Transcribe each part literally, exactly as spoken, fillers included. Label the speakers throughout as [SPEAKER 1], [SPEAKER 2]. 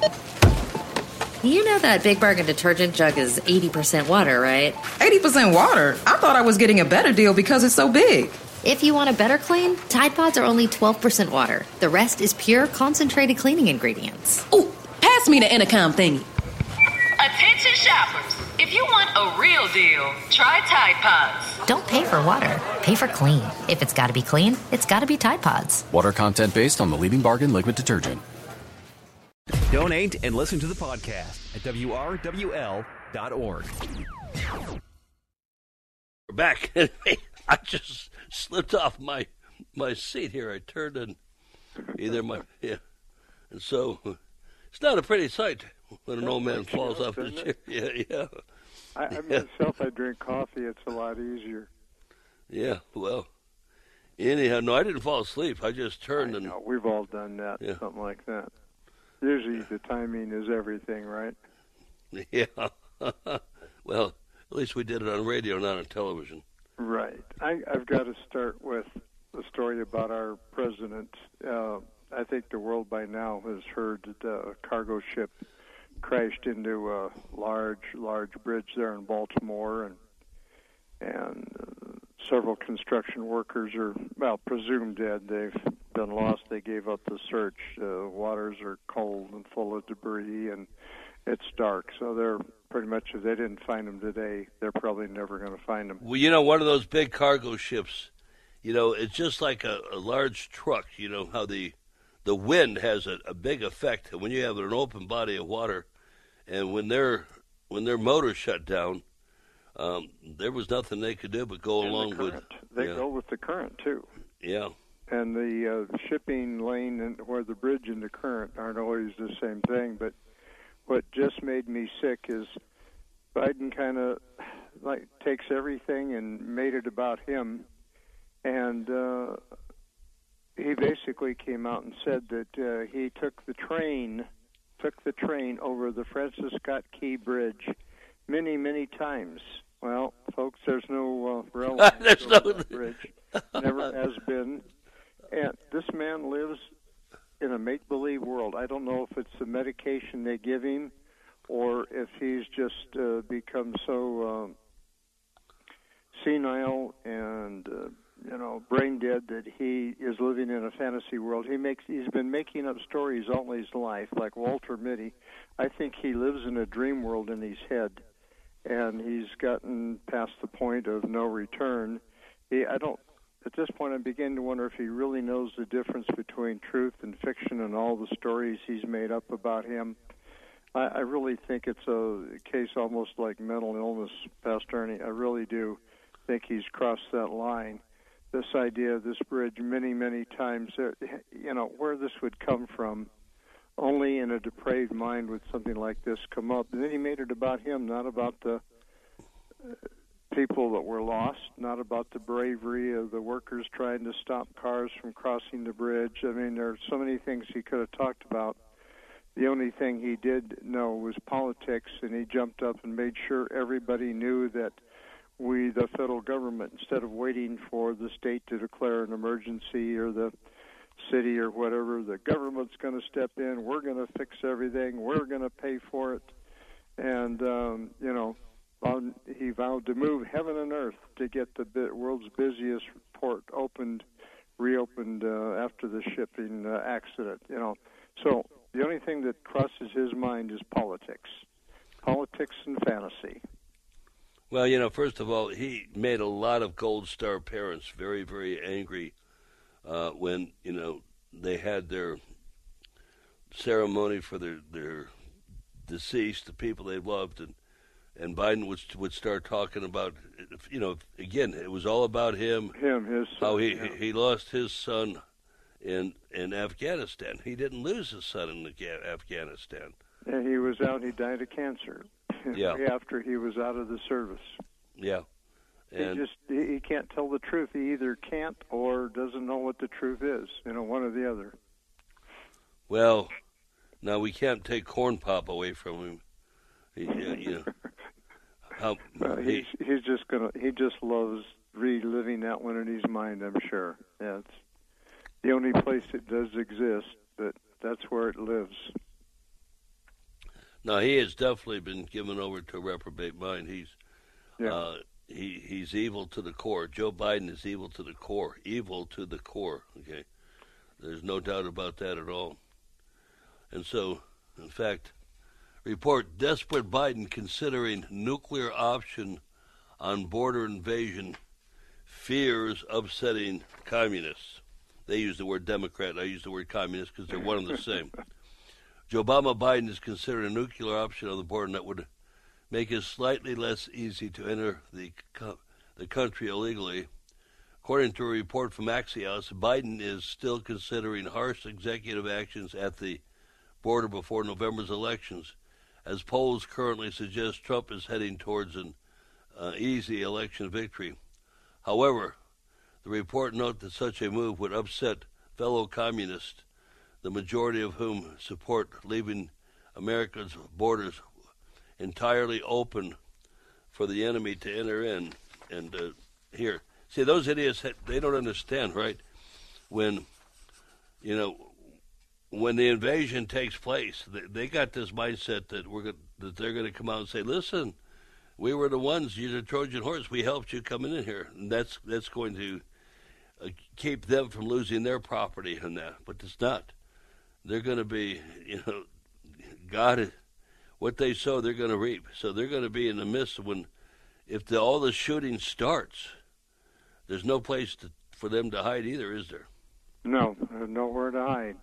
[SPEAKER 1] You know that Big Bargain detergent jug is eighty percent water, right?
[SPEAKER 2] eighty percent water? I thought I was getting a better deal because it's so big.
[SPEAKER 1] If you want a better clean, Tide Pods are only twelve percent water. The rest is pure, concentrated cleaning ingredients.
[SPEAKER 3] Ooh, pass me the intercom thingy.
[SPEAKER 4] Attention shoppers. If you want a real deal, try Tide Pods.
[SPEAKER 1] Don't pay for water. Pay for clean. If it's got to be clean, it's got to be Tide Pods.
[SPEAKER 5] Water content based on the leading bargain liquid detergent.
[SPEAKER 6] Donate and listen to the podcast at W R W L dot org.
[SPEAKER 7] We're back. I just slipped off my my seat here. I turned and either my yeah, and so it's not a pretty sight when an old man falls off his chair. Yeah, yeah.
[SPEAKER 8] I, I myself, I drink coffee. It's a lot easier.
[SPEAKER 7] Yeah. Well. Anyhow, no, I didn't fall asleep. I just turned
[SPEAKER 8] I
[SPEAKER 7] and.
[SPEAKER 8] know. We've all done that.
[SPEAKER 7] Yeah.
[SPEAKER 8] Something like that. Usually, the timing is everything, right?
[SPEAKER 7] Yeah. Well, at least we did it on radio, not on television.
[SPEAKER 8] Right. I, I've got to start with a story about our president. Uh, I think the world by now has heard that a cargo ship crashed into a large, large bridge there in Baltimore, and and uh, several construction workers are, well, presumed dead. They've been lost. They gave up the search. The waters are cold and full of debris, and it's dark. So they're pretty much, if they didn't find them today, they're probably never going to find them.
[SPEAKER 7] Well, you know, one of those big cargo ships, you know, it's just like a, a large truck, you know, how the the wind has a, a big effect. And when you have an open body of water, and when their when their motor shut down, um, there was nothing they could do but go
[SPEAKER 8] and
[SPEAKER 7] along
[SPEAKER 8] the
[SPEAKER 7] with.
[SPEAKER 8] They
[SPEAKER 7] yeah.
[SPEAKER 8] go with the current, too.
[SPEAKER 7] Yeah.
[SPEAKER 8] And the uh, shipping lane and where the bridge and the current aren't always the same thing. But what just made me sick is Biden kind of like takes everything and made it about him. And uh, he basically came out and said that uh, he took the train, took the train over the Francis Scott Key Bridge many, many times. Well, folks, there's no uh, rail line
[SPEAKER 7] there's
[SPEAKER 8] over
[SPEAKER 7] no
[SPEAKER 8] that bridge. Never has been. And this man lives in a make-believe world. I don't know if it's the medication they give him or if he's just uh, become so um, senile and, uh, you know, brain dead that he is living in a fantasy world. He makes, he's been making up stories all his life, like Walter Mitty. I think he lives in a dream world in his head, and he's gotten past the point of no return. He, I don't, at this point, I'm beginning to wonder if he really knows the difference between truth and fiction and all the stories he's made up about him. I, I really think it's a case almost like mental illness, Pastor Ernie. I really do think he's crossed that line. This idea of this bridge many, many times, uh, you know, where this would come from, only in a depraved mind would something like this come up. And then he made it about him, not about the uh, people that were lost, not about the bravery of the workers trying to stop cars from crossing the bridge. I mean, there are so many things he could have talked about. The only thing he did know was politics, and he jumped up and made sure everybody knew that we, the federal government, instead of waiting for the state to declare an emergency or the city or whatever, the government's going to step in, we're going to fix everything, we're going to pay for it. And, um, you know, on, he vowed to move heaven and earth to get the world's busiest port opened, reopened uh, after the shipping uh, accident, you know. So the only thing that crosses his mind is politics, politics and fantasy.
[SPEAKER 7] Well, you know, first of all, he made a lot of Gold Star parents very, very angry uh, when, you know, they had their ceremony for their, their deceased, the people they loved, and, and Biden would would start talking about, you know, again, it was all about him.
[SPEAKER 8] Him, his son.
[SPEAKER 7] How he,
[SPEAKER 8] yeah.
[SPEAKER 7] he, he lost his son in in Afghanistan. He didn't lose his son in Afghanistan.
[SPEAKER 8] And he was out, he died of cancer.
[SPEAKER 7] Yeah.
[SPEAKER 8] After he was out of the service.
[SPEAKER 7] Yeah. And
[SPEAKER 8] he just he, he can't tell the truth. He either can't or doesn't know what the truth is. You know, one or the other.
[SPEAKER 7] Well, now we can't take Corn Pop away from him. He, uh, you know, how,
[SPEAKER 8] well, he's he, he's just gonna he just loves reliving that one in his mind. I'm sure. Yeah, it's the only place it does exist, but that's where it lives.
[SPEAKER 7] No, he has definitely been given over to a reprobate mind. He's
[SPEAKER 8] Yeah.
[SPEAKER 7] uh, he he's evil to the core. Joe Biden is evil to the core. Evil to the core. Okay, there's no doubt about that at all. And so, in fact, report desperate Biden considering nuclear option on border invasion, fears upsetting communists. They use the word Democrat. I use the word communist because they're one and the same. Joe Obama Biden is considering a nuclear option on the border that would make it slightly less easy to enter the co- the country illegally. According to a report from Axios, Biden is still considering harsh executive actions at the border before November's elections, as polls currently suggest Trump is heading towards an uh, easy election victory. However, the report notes that such a move would upset fellow communists, the majority of whom support leaving America's borders entirely open for the enemy to enter in. And uh, here, see, those idiots, they don't understand, right? When, you know, when the invasion takes place, they, they got this mindset that we're gonna, that they're going to come out and say, "Listen, we were the ones. You're the Trojan horse. We helped you coming in here," and that's that's going to uh, keep them from losing their property and that. But it's not. They're going to be, you know, God, what they sow, they're going to reap. So they're going to be in the midst of when, if the, all the shooting starts, there's no place to, for them to hide either, is there?
[SPEAKER 8] No, there's nowhere to hide.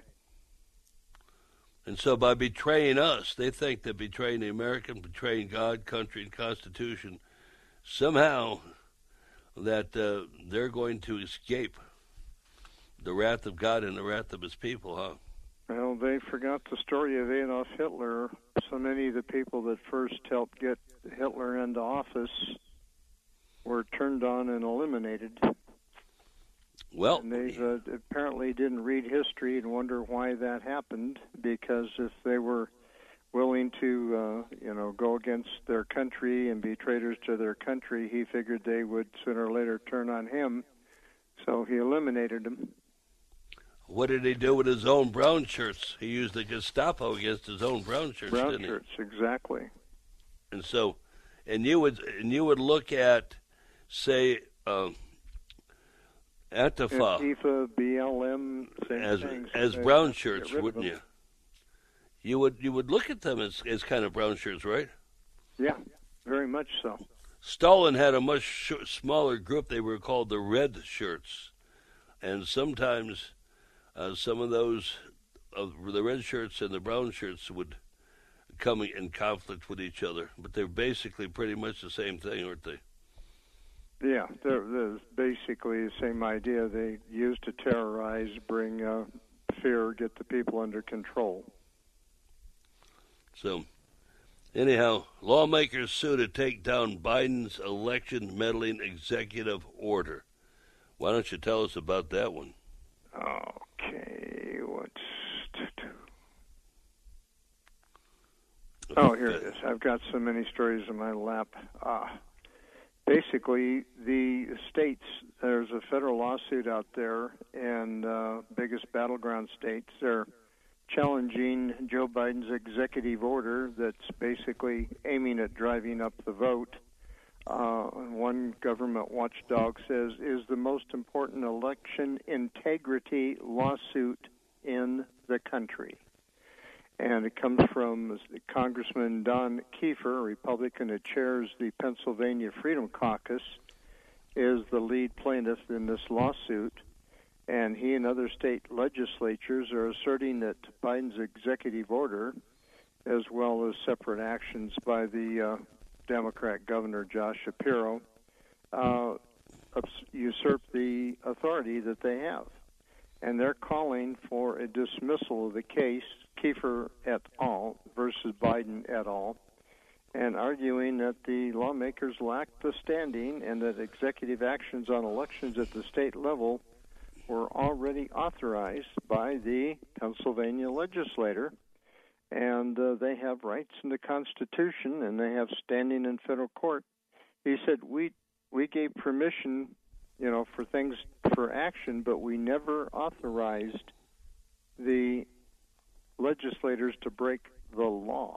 [SPEAKER 7] And so by betraying us, they think that betraying the American, betraying God, country, and Constitution, somehow that uh, they're going to escape the wrath of God and the wrath of his people, huh?
[SPEAKER 8] Well, they forgot the story of Adolf Hitler. So many of the people that first helped get Hitler into office were turned on and eliminated.
[SPEAKER 7] Well,
[SPEAKER 8] and they uh, apparently didn't read history and wonder why that happened, because if they were willing to, uh, you know, go against their country and be traitors to their country, he figured they would sooner or later turn on him, so he eliminated them.
[SPEAKER 7] What did he do with his own brown shirts? He used the Gestapo against his own brown shirts,
[SPEAKER 8] brown
[SPEAKER 7] didn't he?
[SPEAKER 8] shirts, exactly.
[SPEAKER 7] And so, and you would and you would look at, say, uh, Antifa,
[SPEAKER 8] Antifa, B L M, same
[SPEAKER 7] as
[SPEAKER 8] things.
[SPEAKER 7] as
[SPEAKER 8] They
[SPEAKER 7] brown
[SPEAKER 8] get
[SPEAKER 7] shirts,
[SPEAKER 8] rid of
[SPEAKER 7] wouldn't
[SPEAKER 8] them.
[SPEAKER 7] you? You would you would look at them as as kind of brown shirts, right?
[SPEAKER 8] Yeah, very much so.
[SPEAKER 7] Stalin had a much sh- smaller group. They were called the red shirts, and sometimes uh, some of those of the red shirts and the brown shirts would come in conflict with each other. But they're basically pretty much the same thing, aren't they?
[SPEAKER 8] Yeah, they're, they're basically the same idea. They use to terrorize, bring uh, fear, get the people under control.
[SPEAKER 7] So, anyhow, lawmakers sue to take down Biden's election meddling executive order. Why don't you tell us about that one?
[SPEAKER 8] Okay, what's... Oh, here it is. I've got so many stories in my lap. Ah. Basically, the states, there's a federal lawsuit out there, and uh, biggest battleground states, they're challenging Joe Biden's executive order that's basically aiming at driving up the vote. Uh, one government watchdog says, is the most important election integrity lawsuit in the country. And it comes from Congressman Don Kiefer, a Republican that chairs the Pennsylvania Freedom Caucus, is the lead plaintiff in this lawsuit. And he and other state legislatures are asserting that Biden's executive order, as well as separate actions by the uh, Democrat Governor Josh Shapiro, uh, usurp the authority that they have. And they're calling for a dismissal of the case, Kiefer et al. Versus Biden et al., and arguing that the lawmakers lack the standing and that executive actions on elections at the state level were already authorized by the Pennsylvania legislator, and uh, they have rights in the Constitution and they have standing in federal court. He said, we we gave permission, you know, for things, for action, but we never authorized the legislators to break the law.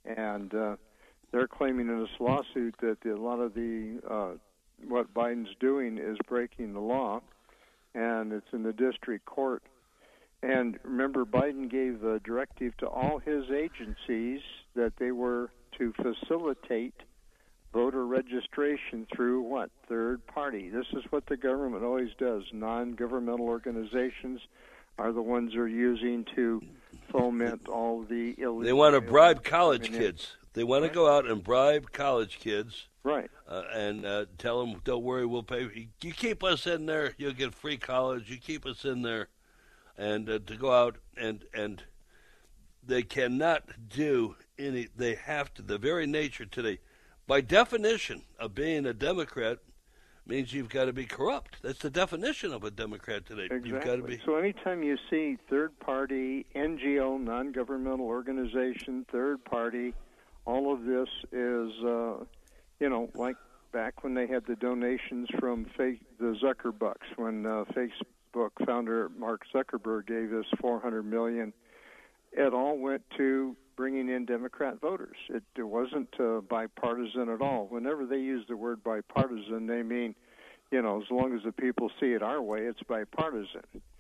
[SPEAKER 8] And uh, they're claiming in this lawsuit that the, a lot of the uh, what Biden's doing is breaking the law, and it's in the district court. And remember, Biden gave a directive to all his agencies that they were to facilitate voter registration through what? Third party. This is what the government always does. Non-governmental organizations are the ones they're using to foment all the illegal.
[SPEAKER 7] They want to bribe college
[SPEAKER 8] I mean,
[SPEAKER 7] kids. They want
[SPEAKER 8] right?
[SPEAKER 7] to go out and bribe college kids.
[SPEAKER 8] Right.
[SPEAKER 7] Uh, and uh, tell them, don't worry, we'll pay. You keep us in there, you'll get free college. You keep us in there. And uh, to go out and and they cannot do any, they have to, the very nature today, by definition of being a Democrat, means you've got to be corrupt. That's the definition of a Democrat today.
[SPEAKER 8] Exactly.
[SPEAKER 7] You've got to be.
[SPEAKER 8] So anytime you see third-party, N G O, non-governmental organization, third-party, all of this is, uh, you know, like back when they had the donations from fake, the Zuckerbucks, when uh, Facebook founder Mark Zuckerberg gave us four hundred million dollars. It all went to bringing in Democrat voters. It, it wasn't uh, bipartisan at all. Whenever they use the word bipartisan, they mean, you know, as long as the people see it our way, it's bipartisan.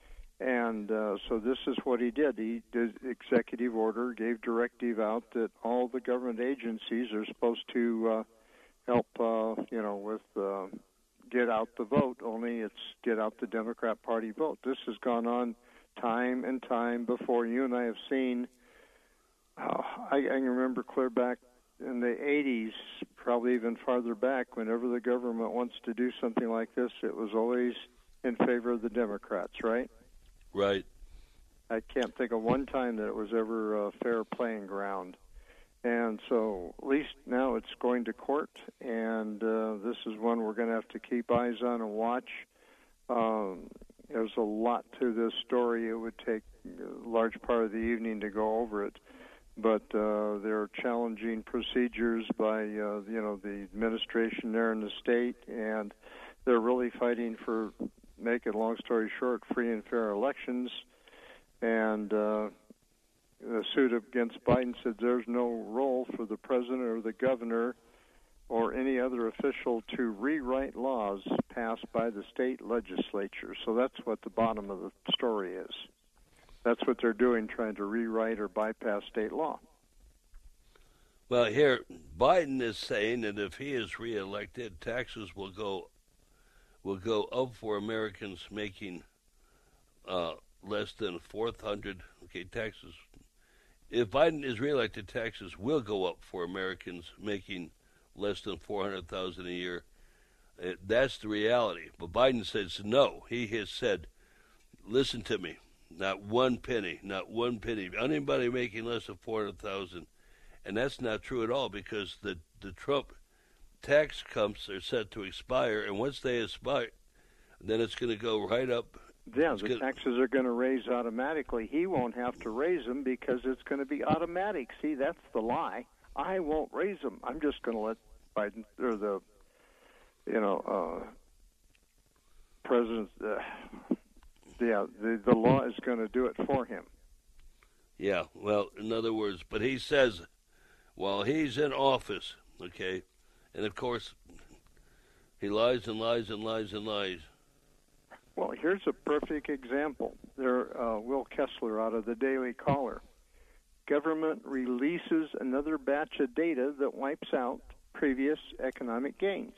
[SPEAKER 8] And uh, so this is what he did. He did executive order, gave directive out that all the government agencies are supposed to uh, help, uh, you know, with uh, get out the vote. Only it's get out the Democrat Party vote. This has gone on time and time before. You and I have seen, uh, I, I can remember clear back in the eighties, probably even farther back, whenever the government wants to do something like this, it was always in favor of the Democrats, right?
[SPEAKER 7] Right.
[SPEAKER 8] I can't think of one time that it was ever a fair playing ground. And so at least now it's going to court, and uh, this is one we're going to have to keep eyes on and watch. Um, there's a lot to this story. It would take a large part of the evening to go over it. But uh, there are challenging procedures by, uh, you know, the administration there in the state, and they're really fighting for, make it a long story short, free and fair elections. And uh, the suit against Biden said there's no role for the president or the governor or any other official to rewrite laws passed by the state legislature. So that's what the bottom of the story is. That's what they're doing, trying to rewrite or bypass state law.
[SPEAKER 7] Well, here, Biden is saying that if he is reelected, taxes will go will go up for Americans making uh, less than four hundred. Okay, taxes. If Biden is reelected, taxes will go up for Americans making less than four hundred thousand a year. Uh, that's the reality. But Biden says no. He has said, "Listen to me. Not one penny. Not one penny. Anybody making less than four hundred thousand." And that's not true at all, because the the Trump tax cuts are set to expire, and once they expire, then it's going to go right up.
[SPEAKER 8] Yeah,
[SPEAKER 7] it's
[SPEAKER 8] the
[SPEAKER 7] gonna,
[SPEAKER 8] taxes are going to raise automatically. He won't have to raise them because it's going to be automatic. See, that's the lie. I won't raise them. I'm just going to let Biden or the, you know, uh, president. Uh, yeah, the the law is going to do it for him.
[SPEAKER 7] Yeah. Well, in other words, but he says, while he's in office, okay, and of course, he lies and lies and lies and lies.
[SPEAKER 8] Well, here's a perfect example. There, uh, Will Kessler out of the Daily Caller. Government releases another batch of data that wipes out previous economic gains.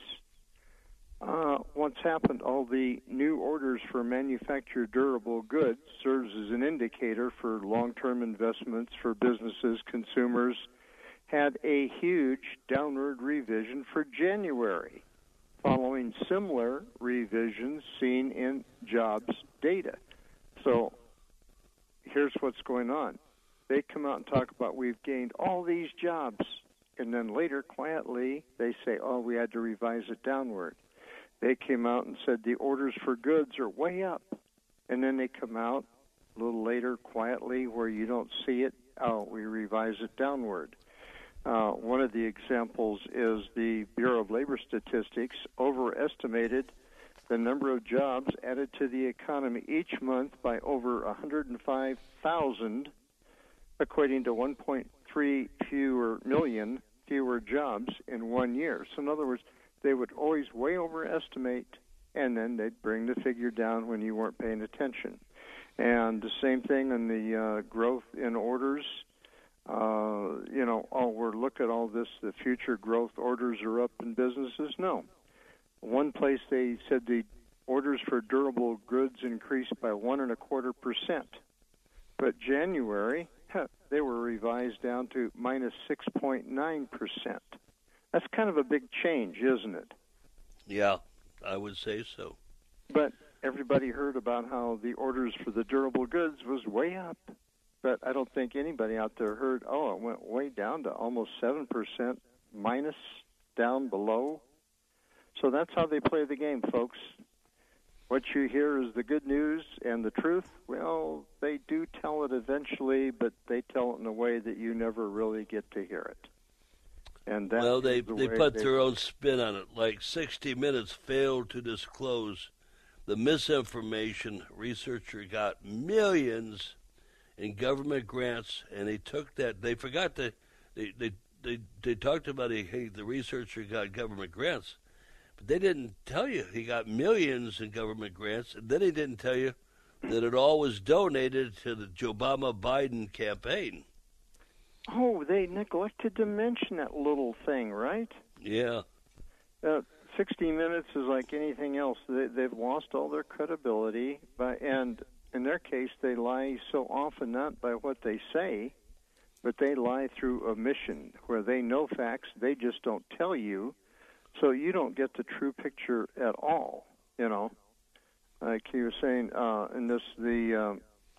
[SPEAKER 8] Uh, what's happened? All the new orders for manufactured durable goods serves as an indicator for long-term investments for businesses, consumers, had a huge downward revision for January, following similar revisions seen in jobs data. So here's what's going on. They come out and talk about we've gained all these jobs, and then later, quietly, they say, oh, we had to revise it downward. They came out and said the orders for goods are way up, and then they come out a little later, quietly, where you don't see it, oh, we revise it downward. Uh, one of the examples is the Bureau of Labor Statistics overestimated the number of jobs added to the economy each month by over one hundred five thousand, equating to one point three fewer million million fewer jobs in one year. So in other words, they would always way overestimate, and then they'd bring the figure down when you weren't paying attention. And the same thing in the uh, growth in orders. Uh, you know, oh, we're look at all this, the future growth orders are up in businesses. No. One place they said the orders for durable goods increased by one and a quarter percent. But January, huh, they were revised down to minus six point nine percent. That's kind of a big change, isn't it?
[SPEAKER 7] Yeah, I would say so.
[SPEAKER 8] But everybody heard about how the orders for the durable goods was way up. But I don't think anybody out there heard, oh, it went way down to almost seven percent minus down below. So that's how they play the game, folks. What you hear is the good news and the truth. Well, they do tell it eventually, but they tell it in a way that you never really get to hear it. And that
[SPEAKER 7] well, they,
[SPEAKER 8] the
[SPEAKER 7] they put
[SPEAKER 8] they
[SPEAKER 7] their own spin on it. Like sixty minutes failed to disclose the misinformation. Researcher got millions in government grants, and they took that. They forgot to. They they they, they talked about it, hey, the researcher got government grants, but they didn't tell you he got millions in government grants, and then they didn't tell you that it all was donated to the Obama-Biden campaign.
[SPEAKER 8] Oh, they neglected to mention that little thing, right?
[SPEAKER 7] Yeah.
[SPEAKER 8] Uh, sixty minutes is like anything else. They, they've lost all their credibility, by, and in their case, they lie so often not by what they say, but they lie through omission, where they know facts, they just don't tell you, so you don't get the true picture at all, you know. Like you were saying, uh, in this, the, uh,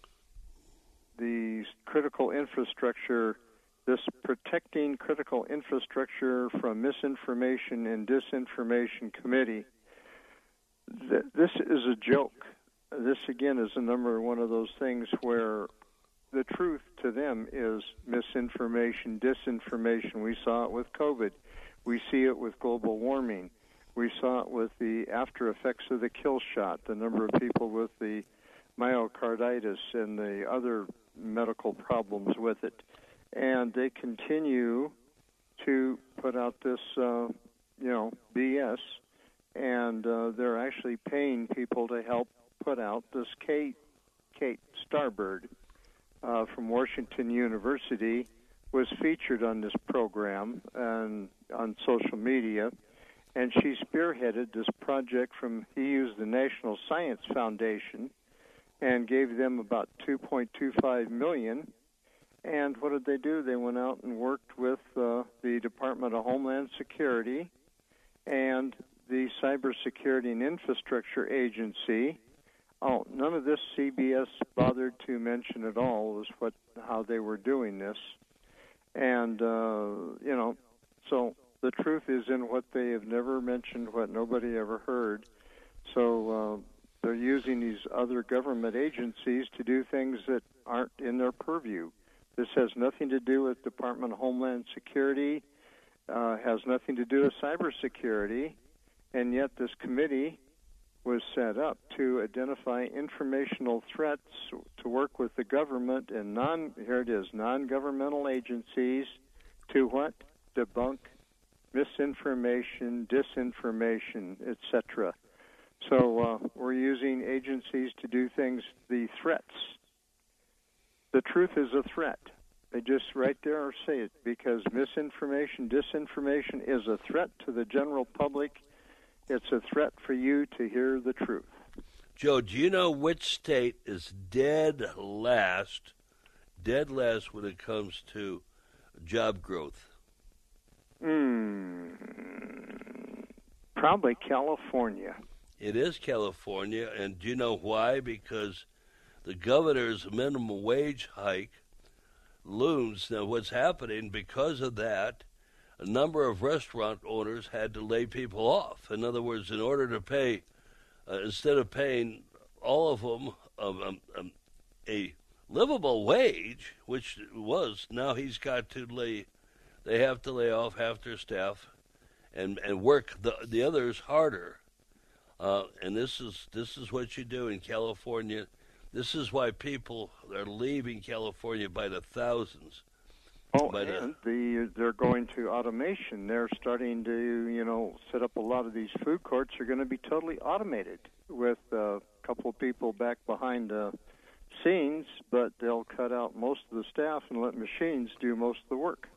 [SPEAKER 8] the critical infrastructure, this Protecting Critical Infrastructure from Misinformation and Disinformation Committee, th- this is a joke. This, again, is a number one of those things where the truth to them is misinformation, disinformation. We saw it with COVID. We see it with global warming. We saw it with the after effects of the kill shot, the number of people with the myocarditis and the other medical problems with it. And they continue to put out this, uh, you know, B S, and uh, they're actually paying people to help put out this Kate, Kate Starbird uh, from Washington University was featured on this program and on social media, and she spearheaded this project from, he used the National Science Foundation and gave them about two point two five million dollars. And what did they do? They went out and worked with uh, the Department of Homeland Security and the Cybersecurity and Infrastructure Agency. Oh, none of this C B S bothered to mention at all was what how they were doing this. And, uh, you know, so the truth is in what they have never mentioned, what nobody ever heard. So uh, they're using these other government agencies to do things that aren't in their purview. This has nothing to do with Department of Homeland Security, uh, has nothing to do with cybersecurity, and yet this committee was set up to identify informational threats, to work with the government and non, here it is, non-governmental agencies to what? Debunk misinformation, disinformation, et cetera. So uh, we're using agencies to do things, the threats. The truth is a threat. They just right there say it, because misinformation, disinformation is a threat to the general public. It's a threat for you to hear the truth.
[SPEAKER 7] Joe, do you know which state is dead last, dead last when it comes to job growth?
[SPEAKER 8] Hmm. Probably California.
[SPEAKER 7] It is California, and do you know why? Because the governor's minimum wage hike looms. Now, what's happening because of that, a number of restaurant owners had to lay people off. In other words, in order to pay, uh, instead of paying all of them um, um, um, a livable wage, which was, now he's got to lay, they have to lay off half their staff and, and work the, the others harder. Uh, and this is this is what you do in California. This is why people are leaving California by the thousands.
[SPEAKER 8] Oh,
[SPEAKER 7] But, uh,
[SPEAKER 8] and the they're going to automation. They're starting to, you know, set up a lot of these food courts are going to be totally automated with a couple of people back behind the scenes, but they'll cut out most of the staff and let machines do most of the work.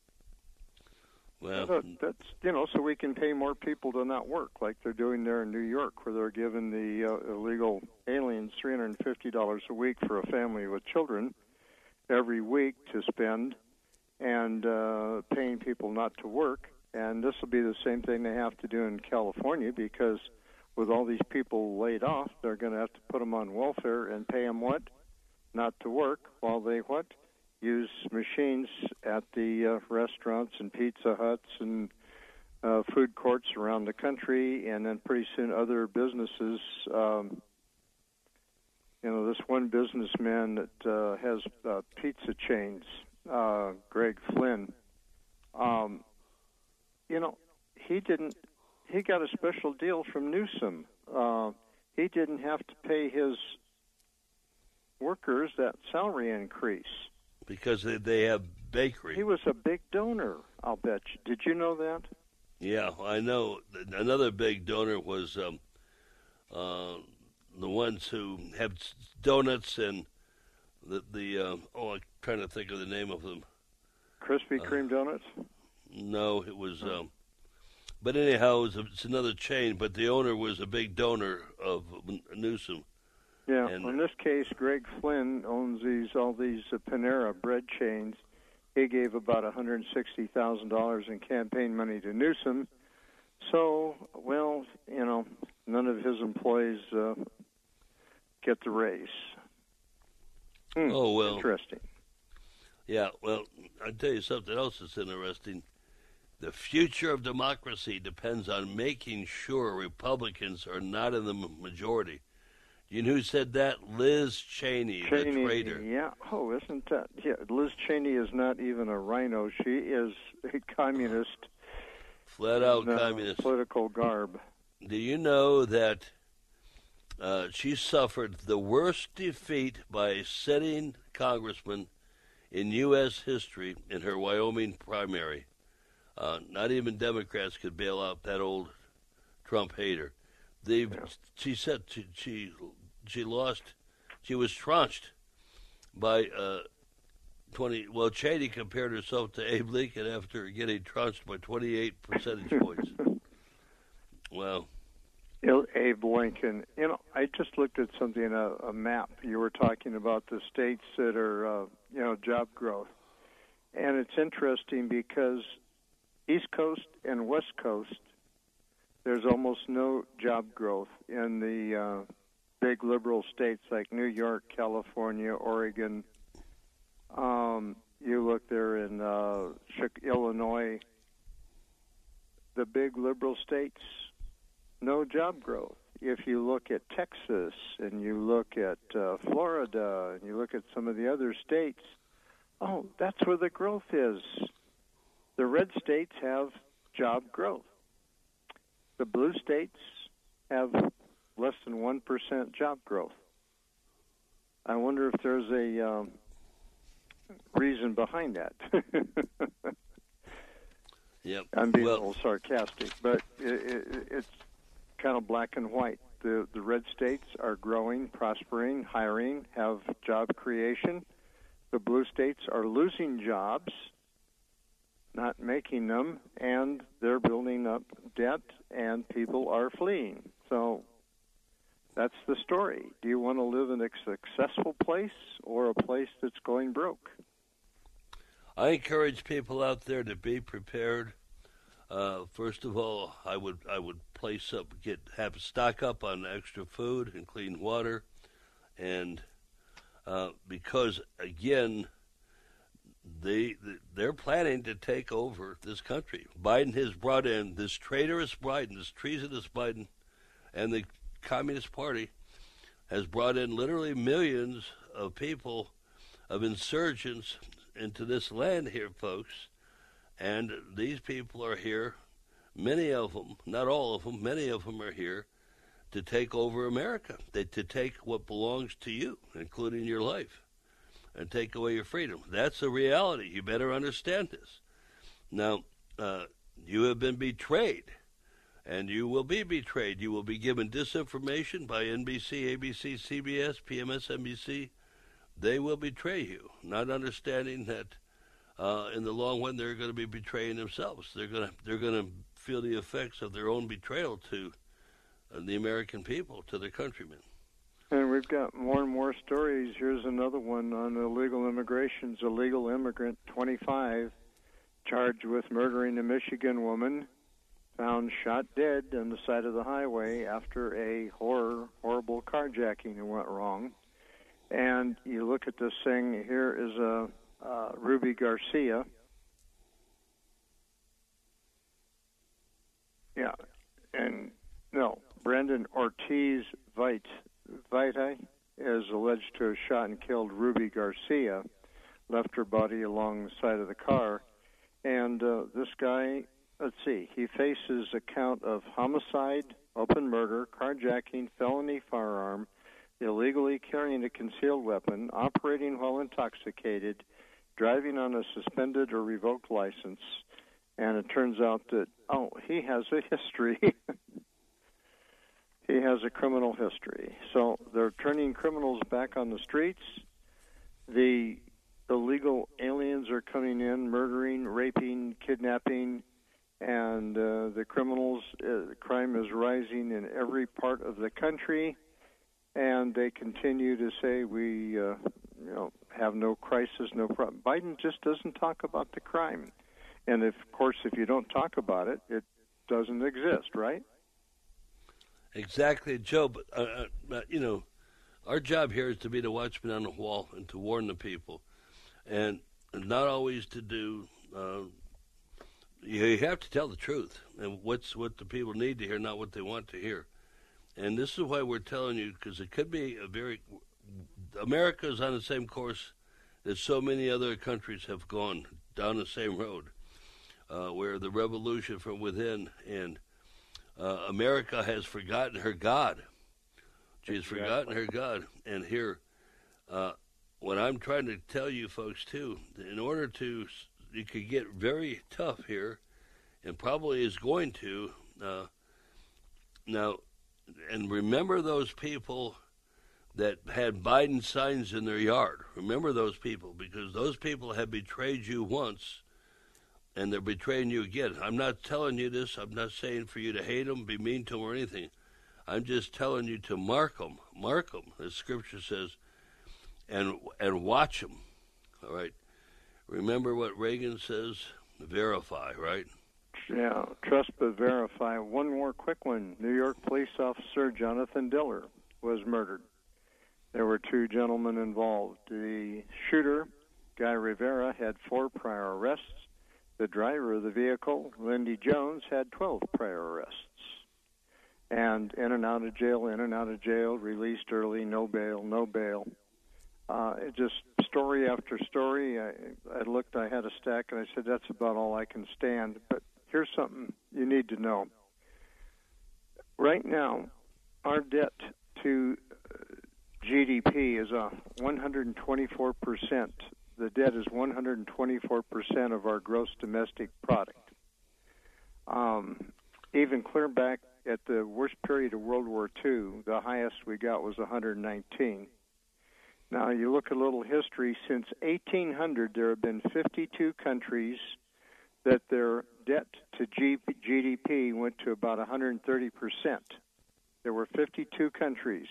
[SPEAKER 7] Well,
[SPEAKER 8] That- that's, you know, so we can pay more people to not work, like they're doing there in New York, where they're giving the uh, illegal aliens three hundred fifty dollars a week for a family with children every week to spend, and uh, paying people not to work. And this will be the same thing they have to do in California, because with all these people laid off, they're going to have to put them on welfare and pay them what? Not to work, while they what? Use machines at the uh, restaurants and Pizza Huts and uh, food courts around the country, and then pretty soon other businesses. Um, you know, this one businessman that uh, has uh, pizza chains, uh, Greg Flynn. Um, you know, he didn't. He got a special deal from Newsom. Uh, he didn't have to pay his workers that salary increase.
[SPEAKER 7] because they, they have bakery.
[SPEAKER 8] He was a big donor, I'll bet you. Did you know that?
[SPEAKER 7] Yeah, I know. Another big donor was um, uh, the ones who have donuts and the, the uh, oh, I'm trying to think of the name of them.
[SPEAKER 8] Krispy Kreme
[SPEAKER 7] Uh,
[SPEAKER 8] donuts?
[SPEAKER 7] No, it was, um, but anyhow, it was a, it's another chain, but the owner was a big donor of Newsom.
[SPEAKER 8] Yeah,
[SPEAKER 7] and-
[SPEAKER 8] in this case, Greg Flynn owns these all these uh, Panera bread chains. He gave about one hundred sixty thousand dollars in campaign money to Newsom. So, well, you know, none of his employees uh, get the raise. Hmm,
[SPEAKER 7] Oh, well.
[SPEAKER 8] Interesting.
[SPEAKER 7] Yeah, well, I'll tell you something else that's interesting. The future of democracy depends on making sure Republicans are not in the m- majority. You know who said that? Liz Cheney, the
[SPEAKER 8] Cheney,
[SPEAKER 7] traitor.
[SPEAKER 8] yeah. Oh, isn't that? Yeah, Liz Cheney is not even a rhino. She is a communist.
[SPEAKER 7] Flat out
[SPEAKER 8] in, uh,
[SPEAKER 7] communist.
[SPEAKER 8] Political garb.
[SPEAKER 7] Do you know that uh, she suffered the worst defeat by a sitting congressman in U S history in her Wyoming primary? Uh, not even Democrats could bail out that old Trump hater. They,
[SPEAKER 8] Yeah.
[SPEAKER 7] She said she, she she lost. She was trounced by uh, twenty. Well, Cheney compared herself to Abe Lincoln after getting trounced by twenty-eight percentage points. Well,
[SPEAKER 8] Il- Abe Lincoln. You know, I just looked at something, a, a map. You were talking about the states that are, uh, you know, job growth. And it's interesting because East Coast and West Coast, there's almost no job growth in the uh, big liberal states like New York, California, Oregon. Um, you look there in uh, Chi- Illinois, the big liberal states, no job growth. If you look at Texas and you look at uh, Florida and you look at some of the other states, oh, that's where the growth is. The red states have job growth. The blue states have less than one percent job growth. I wonder if there's a um, reason behind that.
[SPEAKER 7] yep.
[SPEAKER 8] I'm being
[SPEAKER 7] well,
[SPEAKER 8] a little sarcastic, but it, it, it's kind of black and white. The the red states are growing, prospering, hiring, have job creation. The blue states are losing jobs, not making them, and they're building up debt, and people are fleeing. So that's the story. Do you want to live in a successful place or a place that's going broke?
[SPEAKER 7] I encourage people out there to be prepared. Uh, first of all, I would I would place up, get have stock up on extra food and clean water, and uh, because again, they they're planning to take over this country. Biden has brought in this traitorous Biden, this treasonous Biden, and the Communist Party has brought in literally millions of people, of insurgents into this land here, folks. And these people are here, many of them, not all of them, many of them are here to take over America, they, to take what belongs to you, including your life. and take away your freedom. That's a reality. You better understand this. Now, uh, you have been betrayed, and you will be betrayed. You will be given disinformation by N B C, A B C, C B S, P M S N B C. They will betray you, not understanding that uh, in the long run they're going to be betraying themselves. They're going to they're going to feel the effects of their own betrayal to uh, the American people, to their countrymen.
[SPEAKER 8] And we've got more and more stories. Here's another one on illegal immigrations. Illegal immigrant, twenty-five, charged with murdering a Michigan woman, found shot dead on the side of the highway after a horror, horrible carjacking that went wrong. And you look at this thing, here is a uh, Ruby Garcia. Yeah, and no, Brendan Ortiz Vite, Vite is alleged to have shot and killed Ruby Garcia, left her body along the side of the car. And uh, this guy, let's see, he faces a count of homicide, open murder, carjacking, felony firearm, illegally carrying a concealed weapon, operating while intoxicated, driving on a suspended or revoked license. And it turns out that, oh, he has a history. He has a criminal history. So they're turning criminals back on the streets. The illegal aliens are coming in, murdering, raping, kidnapping, and uh, the criminals, uh, crime is rising in every part of the country. And they continue to say we, uh, you know, have no crisis, no problem. Biden just doesn't talk about the crime, and if, of course, if you don't talk about it, it doesn't exist, right?
[SPEAKER 7] Exactly, Joe. But uh, uh, you know, our job here is to be the watchman on the wall and to warn the people, and not always to do. Uh, you have to tell the truth, and what's what the people need to hear, not what they want to hear. And this is why we're telling you, because it could be a very... America is on the same course that so many other countries have gone down the same road, uh, where the revolution from within, and uh, America has forgotten her God. She has exactly. forgotten her God. And here, uh, what I'm trying to tell you folks, too, in order to... You could get very tough here, and probably is going to. Uh, now... And remember those people that had Biden signs in their yard. Remember those people, because those people have betrayed you once, and they're betraying you again. I'm not telling you this. I'm not saying for you to hate them, be mean to them, or anything. I'm just telling you to mark them. Mark them, as Scripture says, and and watch them. All right? Remember what Reagan says? Verify, right?
[SPEAKER 8] Yeah, trust but verify. One more quick one. New York police officer Jonathan Diller was murdered. There were two gentlemen involved. The shooter, Guy Rivera, had four prior arrests. The driver of the vehicle, Lindy Jones, had twelve prior arrests. And in and out of jail, in and out of jail, released early, no bail, no bail. Uh, it just story after story. I, I looked, I had a stack, and I said, that's about all I can stand. But here's something you need to know. Right now, our debt to G D P is a one hundred twenty-four percent. The debt is one hundred twenty-four percent of our gross domestic product. Um, even clear back at the worst period of World War Two, the highest we got was one hundred nineteen. Now, you look at a little history. Since eighteen hundred, there have been fifty-two countries that their debt to G D P went to about one hundred thirty percent. There were fifty-two countries.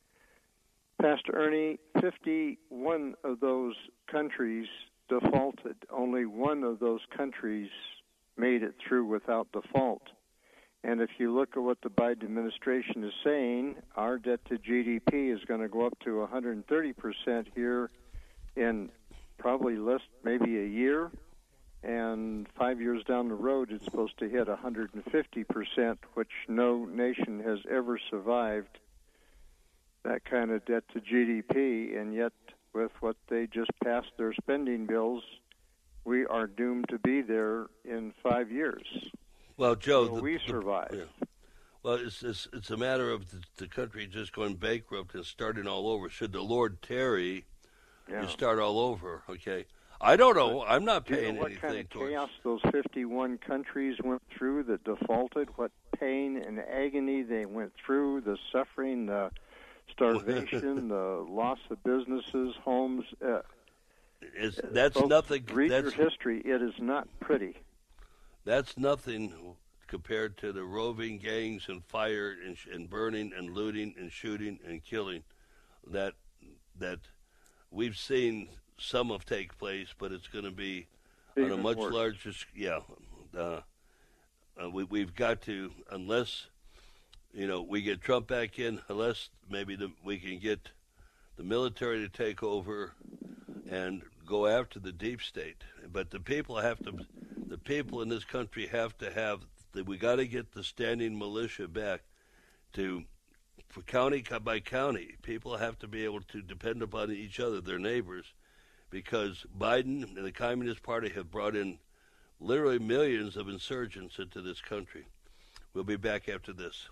[SPEAKER 8] Pastor Ernie, fifty-one of those countries defaulted. Only one of those countries made it through without default. And if you look at what the Biden administration is saying, our debt to G D P is going to go up to one hundred thirty percent here in probably less, maybe a year. And five years down the road, it's supposed to hit one hundred fifty percent, which no nation has ever survived that kind of debt to G D P. And yet, with what they just passed their spending bills, we are doomed to be there in five years.
[SPEAKER 7] Well, Joe,
[SPEAKER 8] so
[SPEAKER 7] the,
[SPEAKER 8] we survived.
[SPEAKER 7] The, yeah. Well, it's, it's it's a matter of the, the country just going bankrupt and starting all over. Should the Lord tarry,
[SPEAKER 8] Yeah.
[SPEAKER 7] You start all over, okay? I don't know. I'm not
[SPEAKER 8] Do you
[SPEAKER 7] paying
[SPEAKER 8] know what
[SPEAKER 7] anything
[SPEAKER 8] kind of
[SPEAKER 7] towards.
[SPEAKER 8] chaos those fifty-one countries went through that defaulted? What pain and agony they went through, the suffering, the starvation, the loss of businesses, homes. Uh,
[SPEAKER 7] It's, that's
[SPEAKER 8] folks,
[SPEAKER 7] nothing.
[SPEAKER 8] Read
[SPEAKER 7] That's,
[SPEAKER 8] your history. It is not pretty.
[SPEAKER 7] that's nothing compared to the roving gangs and fire and, sh- and burning and looting and shooting and killing that that we've seen some of take place, but it's going to be on a
[SPEAKER 8] Even
[SPEAKER 7] much
[SPEAKER 8] worse.
[SPEAKER 7] larger. s- Yeah, uh, uh, we we've got to, unless you know we get Trump back in, unless maybe the, we can get the military to take over and go after the deep state. But the people have to, the people in this country have to have. We got to get the standing militia back to, for county by county. People have to be able to depend upon each other, their neighbors, because Biden and the Communist Party have brought in literally millions of insurgents into this country. We'll be back after this.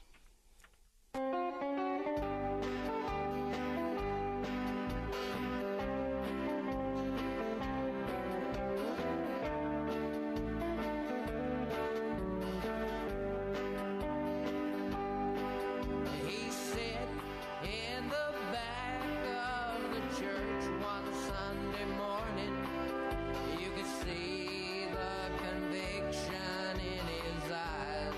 [SPEAKER 9] He sat in the back of the church one Sunday morning. You could see the conviction in his eyes.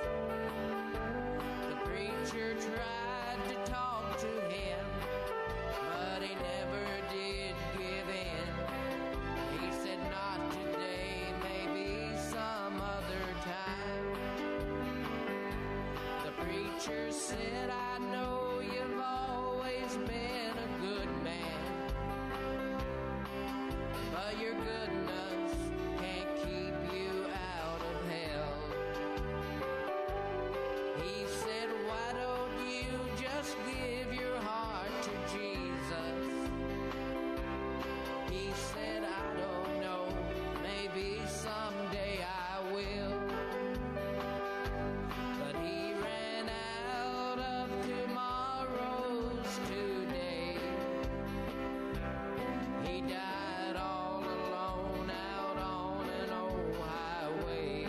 [SPEAKER 9] The preacher tried to talk to him, but he never did give in. He said, "Not today, maybe some other time." The preacher said, "I know you've always been a good man, but your goodness can't keep you out of hell." He said, "Why don't you just give your heart to Jesus?" He said, "I don't know, maybe someday I will." But he ran out of tomorrows today. He died all alone out on an old highway.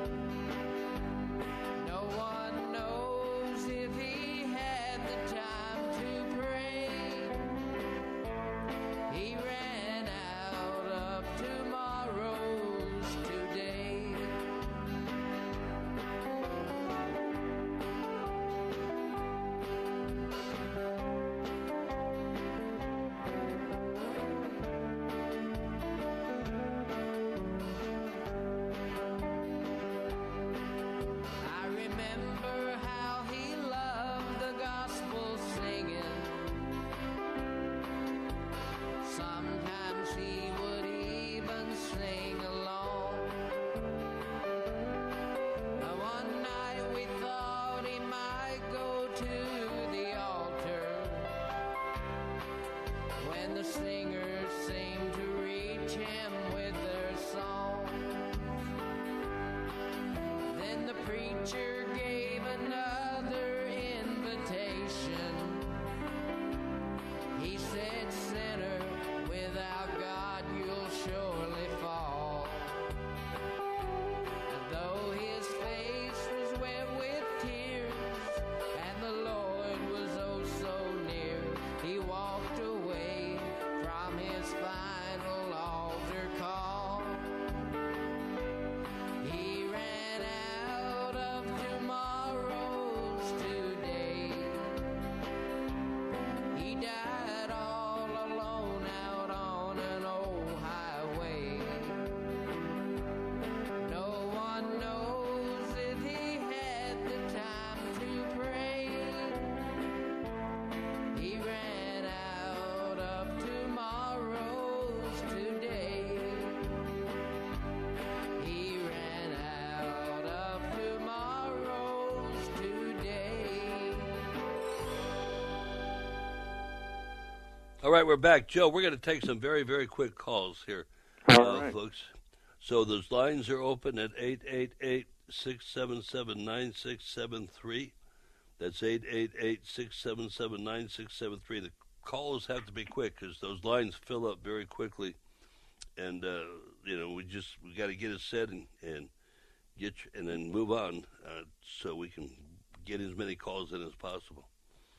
[SPEAKER 9] No one knows if he had the time to pray. He ran out of tomorrows today. I remember how he loved the gospel singing. Sometimes he would even sing along. One night we thought he might go to the altar when the singers seemed to reach him with their song. Then the preacher gave another invitation. He said, "Sinner, without God you'll surely fall." Though his face was wet with tears and the Lord was oh so near, he walked away from his final altar call. He ran out of tomorrows today. He died all alone out on an old highway. No one knows if he had the time to pray. He ran out of tomorrows today. He ran out of tomorrows today.
[SPEAKER 7] All right, we're back. Joe, we're going to take some very, very quick calls here,
[SPEAKER 8] All
[SPEAKER 7] uh,
[SPEAKER 8] right.
[SPEAKER 7] folks. So those lines are open at eight eight eight, six seven seven, nine six seven three. That's eight eight eight, six seven seven, nine six seven three. The calls have to be quick because those lines fill up very quickly, and uh, you know we just we got to get it set and and get and then move on uh, so we can get as many calls in as possible.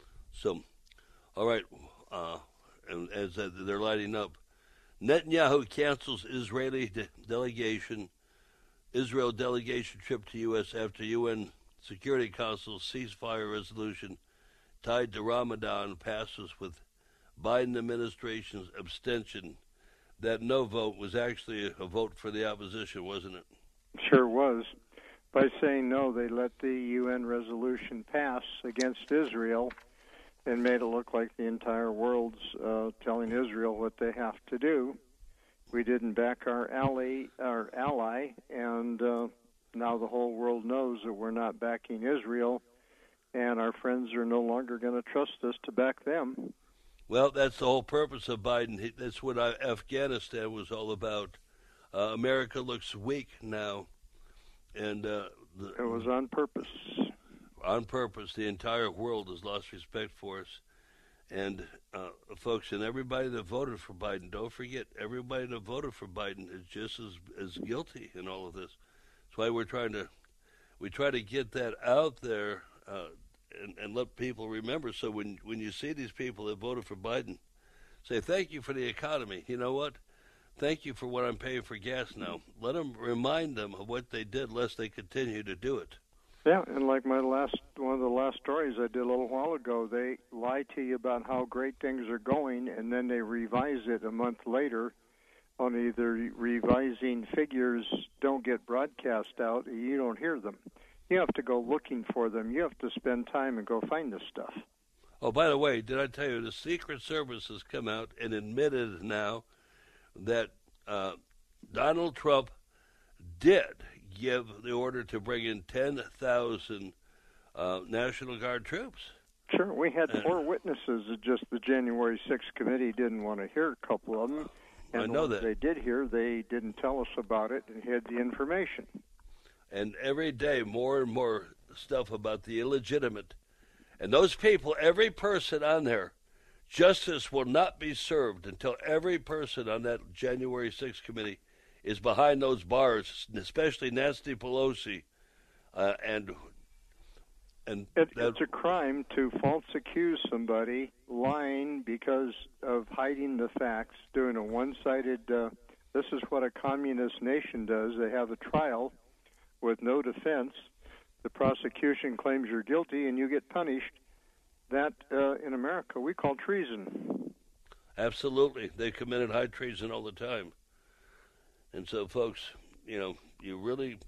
[SPEAKER 7] So, all right, uh, and as they're lighting up, Netanyahu cancels Israeli de- delegation, Israel delegation trip to U S after U N Security Council ceasefire resolution tied to Ramadan passes with Biden administration's abstention. That no vote was actually a vote for the opposition, wasn't it?
[SPEAKER 8] Sure was. By saying no, they let the U N resolution pass against Israel and made it look like the entire world's uh, telling Israel what they have to do. We didn't back our ally, our ally, and uh, now the whole world knows that we're not backing Israel, and our friends are no longer going to trust us to back them.
[SPEAKER 7] Well, that's the whole purpose of Biden. That's what Afghanistan was all about. Uh, America looks weak now, and uh, the,
[SPEAKER 8] it was on purpose.
[SPEAKER 7] On purpose, the entire world has lost respect for us. And, uh, folks, and everybody that voted for Biden, don't forget, everybody that voted for Biden is just as, as guilty in all of this. That's why we're trying to, we try to get that out there uh, and, and let people remember. So when, when you see these people that voted for Biden, say, thank you for the economy. You know what? Thank you for what I'm paying for gas now. Let them remind them of what they did, lest they continue to do it.
[SPEAKER 8] Yeah, and like my last one of the last stories I did a little while ago, they lie to you about how great things are going, and then they revise it a month later. Only the revising figures don't get broadcast out. You don't hear them. You have to go looking for them. You have to spend time and go find this stuff.
[SPEAKER 7] Oh, by the way, did I tell you the Secret Service has come out and admitted now that uh, Donald Trump did give the order to bring in ten thousand uh, National Guard troops.
[SPEAKER 8] Sure, we had four and, witnesses that just the January sixth committee didn't want to hear a couple of them. And
[SPEAKER 7] I know that.
[SPEAKER 8] They did hear, they didn't tell us about it and hid the information.
[SPEAKER 7] And every day, more and more stuff about the illegitimate. And those people, every person on there, justice will not be served until every person on that January sixth committee is behind those bars, especially Nancy Pelosi, uh, and and
[SPEAKER 8] it,
[SPEAKER 7] that,
[SPEAKER 8] it's a crime to false accuse somebody, lying because of hiding the facts, doing a one-sided. Uh, this is what a communist nation does. They have a trial with no defense. The prosecution claims you're guilty, and you get punished. That uh, in America we call treason.
[SPEAKER 7] Absolutely, they committed high treason all the time. And so, folks, you know, you really,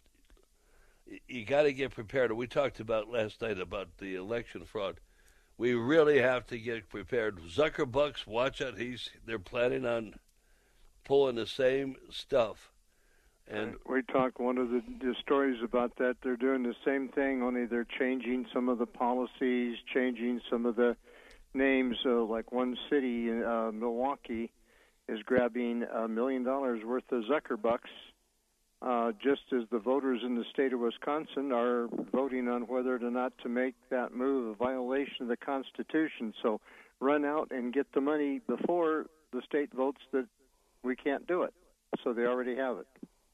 [SPEAKER 7] you got to get prepared. We talked about last night about the election fraud. We really have to get prepared. Zuckerbucks, watch out. He's they're planning on pulling the same stuff. And
[SPEAKER 8] we talked one of the, the stories about that. They're doing the same thing, only they're changing some of the policies, changing some of the names. So, like one city, uh, Milwaukee, is grabbing a million dollars worth of Zuckerbucks, uh, just as the voters in the state of Wisconsin are voting on whether or not to make that move a violation of the Constitution. So run out and get the money before the state votes that we can't do it. So they already have it.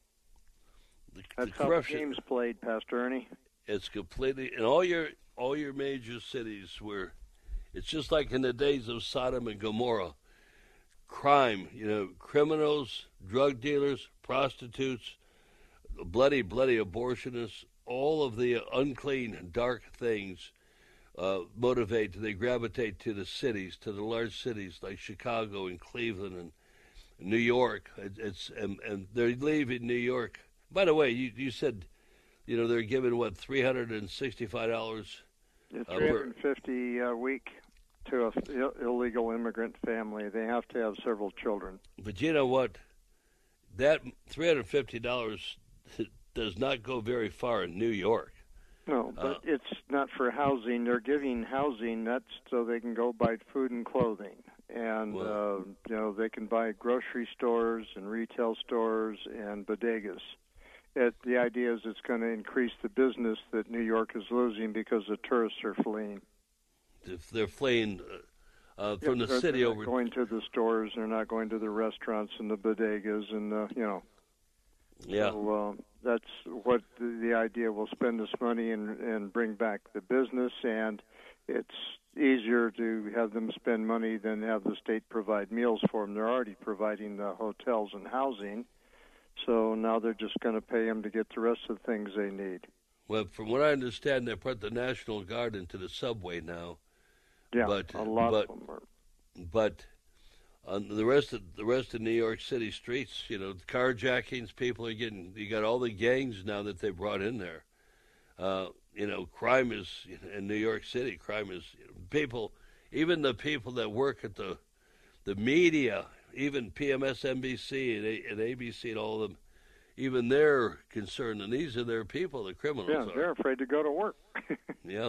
[SPEAKER 7] The,
[SPEAKER 8] That's
[SPEAKER 7] the
[SPEAKER 8] how the game's played, Pastor Ernie.
[SPEAKER 7] It's completely in all your all your major cities where it's just like in the days of Sodom and Gomorrah. Crime, you know, criminals, drug dealers, prostitutes, bloody, bloody abortionists, all of the unclean, dark things uh, motivate, they gravitate to the cities, to the large cities like Chicago and Cleveland and New York. It, it's and, and they're leaving New York. By the way, you, you said, you know, they're giving, what, three hundred sixty-five dollars?
[SPEAKER 8] It's three hundred fifty dollars a week to an illegal immigrant family. They have to have several children.
[SPEAKER 7] But you know what? That three hundred fifty dollars does not go very far in New York.
[SPEAKER 8] No, but uh, it's not for housing. They're giving housing. That's so they can go buy food and clothing. And, well, uh, you know, they can buy grocery stores and retail stores and bodegas. It, the idea is it's going to increase the business that New York is losing because the tourists are fleeing.
[SPEAKER 7] If they're fleeing, uh, uh, from
[SPEAKER 8] Yeah,
[SPEAKER 7] the
[SPEAKER 8] they're-
[SPEAKER 7] city
[SPEAKER 8] they're
[SPEAKER 7] over.
[SPEAKER 8] not going to the stores. They're not going to the restaurants and the bodegas, and uh, you know.
[SPEAKER 7] Yeah.
[SPEAKER 8] So uh, that's what the, the idea. We'll spend this money and and bring back the business, and it's easier to have them spend money than have the state provide meals for them. They're already providing the hotels and housing, so now they're just going to pay them to get the rest of the things they need.
[SPEAKER 7] Well, from what I understand, they put the National Guard into the subway now.
[SPEAKER 8] Yeah,
[SPEAKER 7] but,
[SPEAKER 8] a lot
[SPEAKER 7] but,
[SPEAKER 8] of them are.
[SPEAKER 7] But on the rest of the rest of New York City streets, you know, carjackings, people are getting. You got all the gangs now that they brought in there. Uh, you know, crime is in New York City. Crime is people, even the people that work at the the media, even P M S N B C and, A, and A B C and all of them. Even they're concerned, and these are their people, the criminals
[SPEAKER 8] Yeah,
[SPEAKER 7] are.
[SPEAKER 8] they're afraid to go to work.
[SPEAKER 7] Yeah.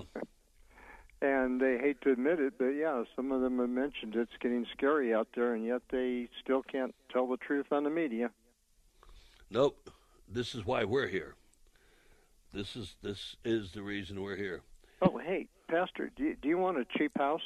[SPEAKER 8] And they hate to admit it, but yeah, some of them have mentioned it's getting scary out there, and yet they still can't tell the truth on the media.
[SPEAKER 7] Nope. This is why we're here. This is this is the reason we're here.
[SPEAKER 8] Oh, hey, Pastor, do you, do you want a cheap house?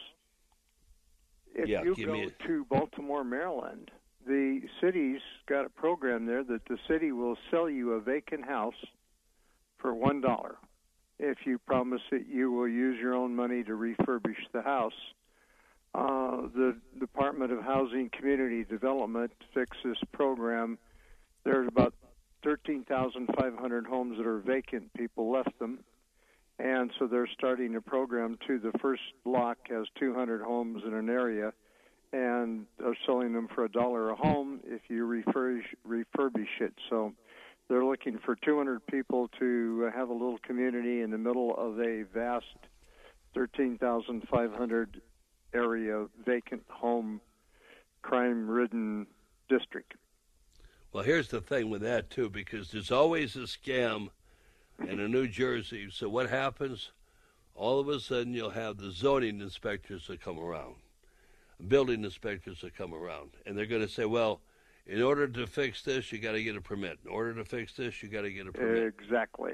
[SPEAKER 8] If
[SPEAKER 7] Yeah,
[SPEAKER 8] you
[SPEAKER 7] give
[SPEAKER 8] go
[SPEAKER 7] me a-
[SPEAKER 8] to Baltimore, Maryland, the city's got a program there that the city will sell you a vacant house for one dollar if you promise that you will use your own money to refurbish the house. Uh, the Department of Housing Community Development fixed this program. There's about thirteen thousand five hundred homes that are vacant. People left them. And so they're starting a program too. The first block has two hundred homes in an area, and they're selling them for a dollar a home if you refurbish, refurbish it. So they're looking for two hundred people to have a little community in the middle of a vast thirteen thousand five hundred area vacant home, crime-ridden district.
[SPEAKER 7] Well, here's the thing with that, too, because there's always a scam in a New Jersey. So what happens? All of a sudden, you'll have the zoning inspectors that come around, building inspectors that come around, and they're going to say, well, in order to fix this, you got to get a permit. In order to fix this, you got to get a permit.
[SPEAKER 8] Exactly.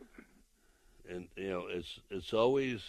[SPEAKER 7] And, you know, it's it's always,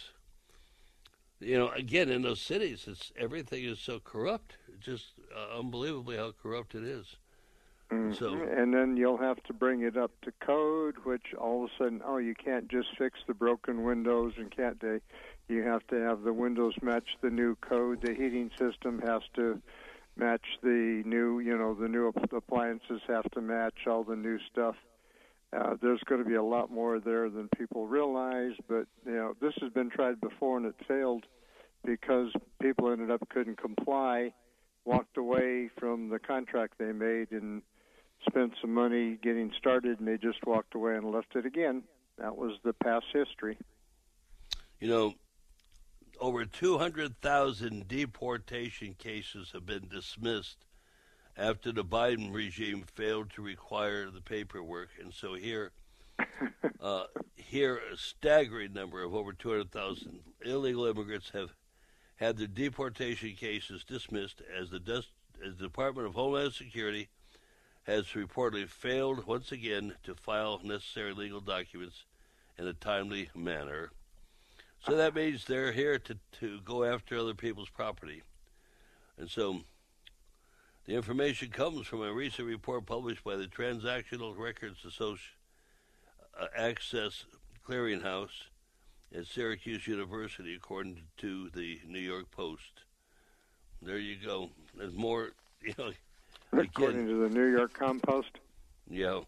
[SPEAKER 7] you know, again, in those cities, it's everything is so corrupt. It's just uh, unbelievably how corrupt it is.
[SPEAKER 8] Mm-hmm.
[SPEAKER 7] So,
[SPEAKER 8] and then you'll have to bring it up to code, which all of a sudden, oh, you can't just fix the broken windows, and can't they? You have to have the windows match the new code. The heating system has to match the new, you know, the new appliances have to match all the new stuff. Uh, there's going to be a lot more there than people realize, but, you know, this has been tried before and it failed because people ended up couldn't comply, walked away from the contract they made, and spent some money getting started, and they just walked away and left it again. That was the past history.
[SPEAKER 7] you know, over two hundred thousand deportation cases have been dismissed after the Biden regime failed to require the paperwork. And so here, uh, here a staggering number of over two hundred thousand illegal immigrants have had their deportation cases dismissed as the, Des- as the Department of Homeland Security has reportedly failed once again to file necessary legal documents in a timely manner. So that means they're here to, to go after other people's property. And so the information comes from a recent report published by the Transactional Records Associ- uh, Access Clearinghouse at Syracuse University, according to the New York Post. There you go. There's more, you know.
[SPEAKER 8] According
[SPEAKER 7] again,
[SPEAKER 8] to the New York Compost.
[SPEAKER 7] Yeah.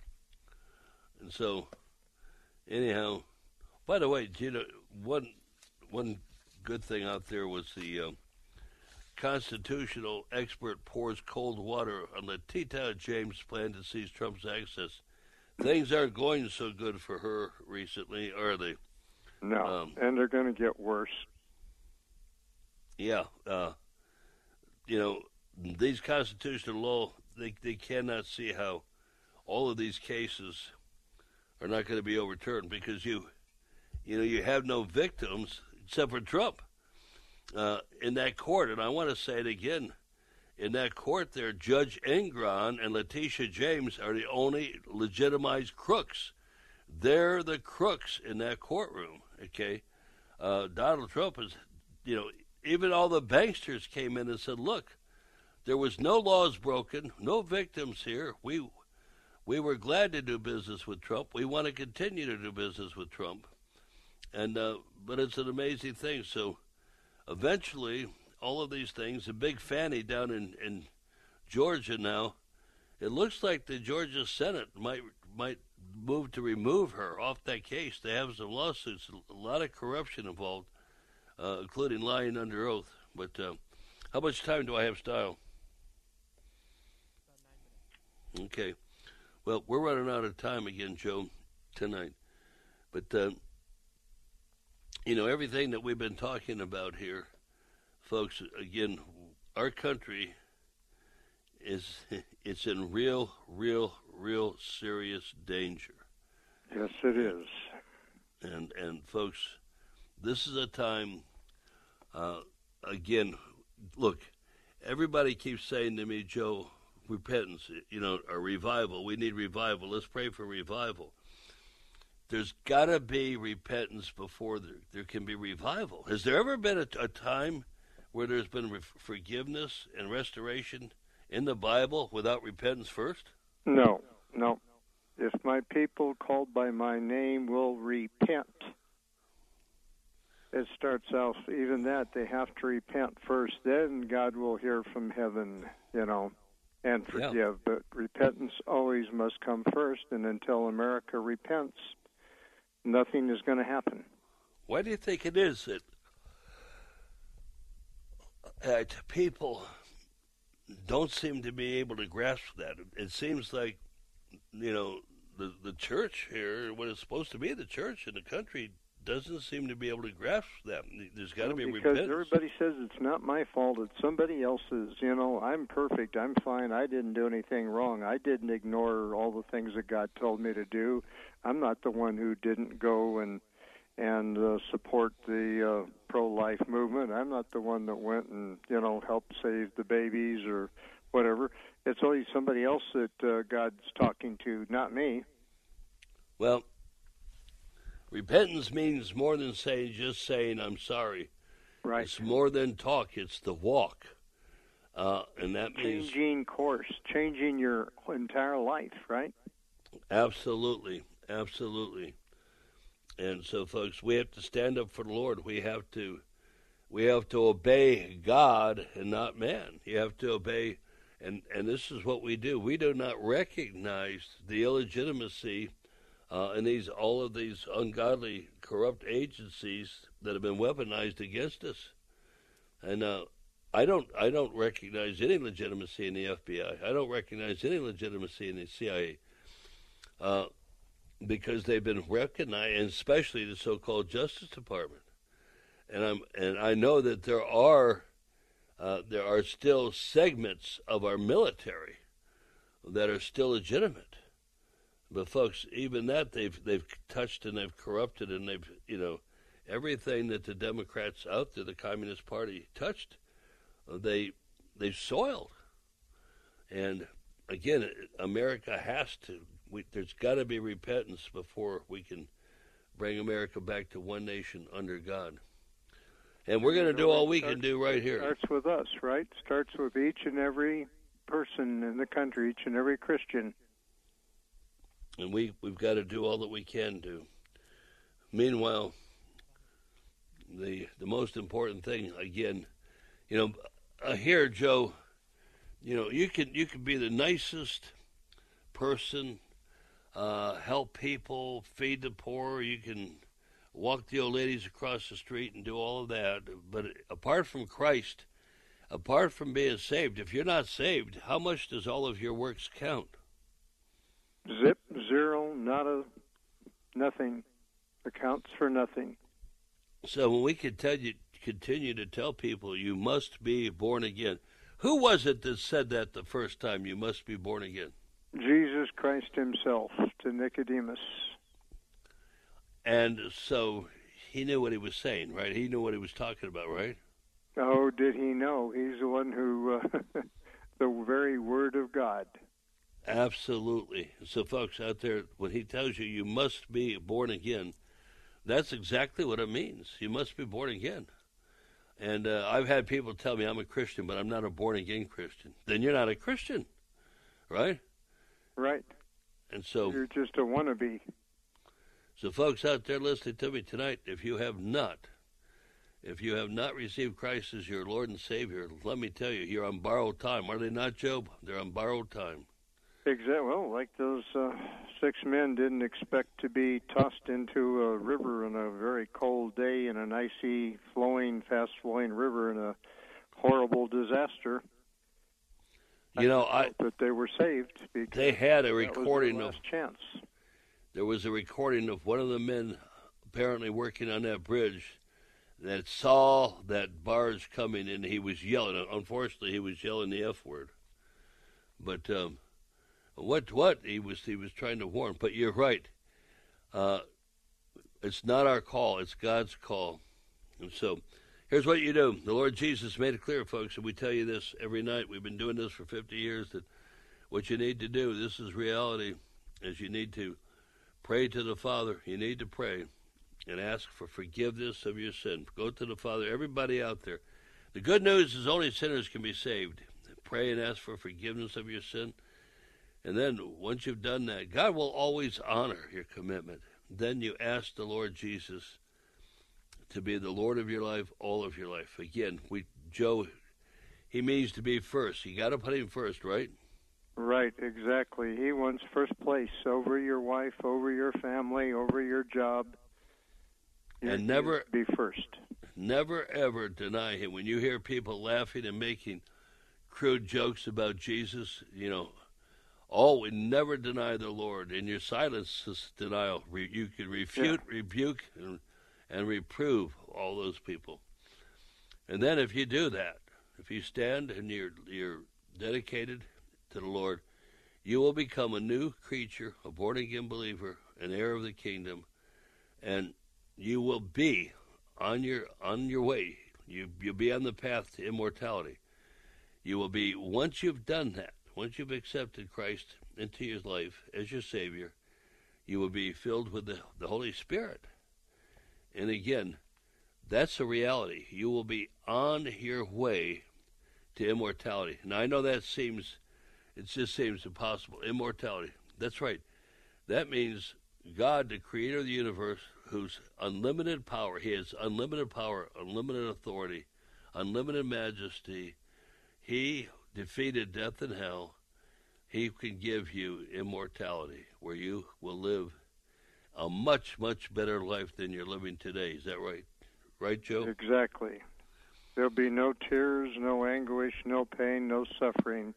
[SPEAKER 7] And so, anyhow, by the way, do you know, one one good thing out there was the uh, constitutional expert pours cold water on Letitia James' plan to seize Trump's access. Things aren't going so good for her recently, are they?
[SPEAKER 8] No,
[SPEAKER 7] Um,
[SPEAKER 8] and they're going to get worse.
[SPEAKER 7] Yeah. Uh, you know, these constitutional law, they they cannot see how all of these cases are not going to be overturned because you, you know, you have no victims except for Trump uh, in that court. And I want to say it again. In that court there, Judge Engron and Letitia James are the only legitimized crooks. They're the crooks in that courtroom, okay? Uh, Donald Trump is, you know, even all the banksters came in and said, look, there was no laws broken, no victims here. We we were glad to do business with Trump. We want to continue to do business with Trump. And uh, but it's an amazing thing. So eventually, all of these things, a big Fanny down in, in Georgia now, it looks like the Georgia Senate might might move to remove her off that case. They have some lawsuits, a lot of corruption involved, uh, including lying under oath. But uh, how much time do I have, Style? Okay. Well, we're running out of time again, Joe, tonight. But, uh, you know, everything that we've been talking about here, folks, again, our country is it's in real, real, real serious danger.
[SPEAKER 8] Yes, it is.
[SPEAKER 7] And, and folks, this is a time, uh, again, look, everybody keeps saying to me, Joe, repentance, you know, a revival. We need revival. Let's pray for revival. There's got to be repentance before there, there can be revival. Has there ever been a, a time where there's been re- forgiveness and restoration in the Bible without repentance first?
[SPEAKER 8] No, no. If my people called by my name will repent, it starts out, even that, they have to repent first. Then God will hear from heaven, you know, and forgive. Yeah. But repentance always must come first, and until America repents, nothing is going to happen.
[SPEAKER 7] Why do you think it is that, that people don't seem to be able to grasp that? It seems like, you know, the the church here, what is supposed to be the church in the country, doesn't seem to be able to grasp that. There's got to be
[SPEAKER 8] because
[SPEAKER 7] repentance.
[SPEAKER 8] Everybody says it's not my fault, it's somebody else's. You know, I'm perfect, I'm fine, I didn't do anything wrong. I didn't ignore all the things that God told me to do. I'm not the one who didn't go and and uh, support the uh, pro-life movement. I'm not the one that went and, you know, helped save the babies or whatever. It's always somebody else that uh, God's talking to, not me.
[SPEAKER 7] Well, repentance means more than saying, just saying, I'm sorry.
[SPEAKER 8] Right.
[SPEAKER 7] It's more than talk. It's the walk. Uh, and that means...
[SPEAKER 8] Changing course, changing your entire life, right?
[SPEAKER 7] Absolutely. Absolutely. And so, folks, we have to stand up for the Lord. We have to we have to obey God and not man. You have to obey, and, and this is what we do. We do not recognize the illegitimacy uh, in these all of these ungodly, corrupt agencies that have been weaponized against us. And uh, I don't I don't recognize any legitimacy in the F B I. I don't recognize any legitimacy in the C I A. Uh, because they've been recognized, and especially the so-called Justice Department. And I'm and I know that there are uh, there are still segments of our military that are still legitimate. But folks, even that they've they've touched and they've corrupted, and they've you know everything that the Democrats out there, the Communist Party, touched, they they've soiled. And again, America has to. We, there's got to be repentance before we can bring America back to one nation under God. And we're going to do all we can do right here.
[SPEAKER 8] Starts with us, right? Starts with each and every person in the country, each and every Christian.
[SPEAKER 7] And we, we've got to do all that we can do. Meanwhile, the the most important thing, again, you know, uh, here, Joe, you know, you can you can be the nicest person, Uh, help people, feed the poor. You can walk the old ladies across the street and do all of that. But apart from Christ, apart from being saved, if you're not saved, how much does all of your works count?
[SPEAKER 8] Zip, zero, nada, nothing. Accounts for nothing.
[SPEAKER 7] So when we could tell you, continue to tell people you must be born again, who was it that said that the first time, you must be born again?
[SPEAKER 8] Jesus Christ himself to Nicodemus.
[SPEAKER 7] And so he knew what he was saying, right? He knew what he was talking about, right?
[SPEAKER 8] Oh, did he know? He's the one who, uh, the very Word of God.
[SPEAKER 7] Absolutely. So, folks out there, when he tells you you must be born again, that's exactly what it means. You must be born again. And uh, I've had people tell me I'm a Christian, but I'm not a born-again Christian. Then you're not a Christian, right?
[SPEAKER 8] Right.
[SPEAKER 7] And so
[SPEAKER 8] you're just a wannabe.
[SPEAKER 7] So folks out there listening to me tonight, if you have not, if you have not received Christ as your Lord and Savior, let me tell you, you're on borrowed time. Are they not, Job? They're on borrowed time.
[SPEAKER 8] Exactly. Well, like those uh, six men didn't expect to be tossed into a river on a very cold day in an icy, flowing, fast-flowing river in a horrible disaster.
[SPEAKER 7] You know, I
[SPEAKER 8] but they were saved because
[SPEAKER 7] they had a
[SPEAKER 8] that
[SPEAKER 7] recording
[SPEAKER 8] was their
[SPEAKER 7] of
[SPEAKER 8] last chance.
[SPEAKER 7] There was a recording of one of the men apparently working on that bridge that saw that barge coming, and he was yelling. Unfortunately, he was yelling the F word. But um, what what he was he was trying to warn. But you're right. Uh, it's not our call; it's God's call. And so, here's what you do. The Lord Jesus made it clear, folks, and we tell you this every night. We've been doing this for fifty years. That what you need to do. This is reality. Is you need to pray to the Father. You need to pray and ask for forgiveness of your sin. Go to the Father. Everybody out there. The good news is only sinners can be saved. Pray and ask for forgiveness of your sin. And then once you've done that, God will always honor your commitment. Then you ask the Lord Jesus to be the Lord of your life, all of your life. Again, we Joe, he means to be first. You got to put him first, right?
[SPEAKER 8] Right, exactly. He wants first place over your wife, over your family, over your job. You
[SPEAKER 7] and never
[SPEAKER 8] be first.
[SPEAKER 7] Never ever deny him. When you hear people laughing and making crude jokes about Jesus, you know, always never deny the Lord. In your silence is denial. You can refute, yeah. rebuke, and, and reprove all those people. And then if you do that, if you stand and you're you're dedicated to the Lord, you will become a new creature, a born-again believer, an heir of the kingdom, and you will be on your on your way. You you'll be on the path to immortality. You will be, once you've done that, once you've accepted Christ into your life as your Savior, you will be filled with the, the Holy Spirit. And again, that's a reality. You will be on your way to immortality. Now I know that seems It just seems impossible. Immortality. That's right. That means God, the creator of the universe, whose unlimited power, he has unlimited power, unlimited authority, unlimited majesty. He defeated death and hell. He can give you immortality, where you will live a much, much better life than you're living today. Is that right? Right, Joe?
[SPEAKER 8] Exactly. There'll be no tears, no anguish, no pain, no suffering.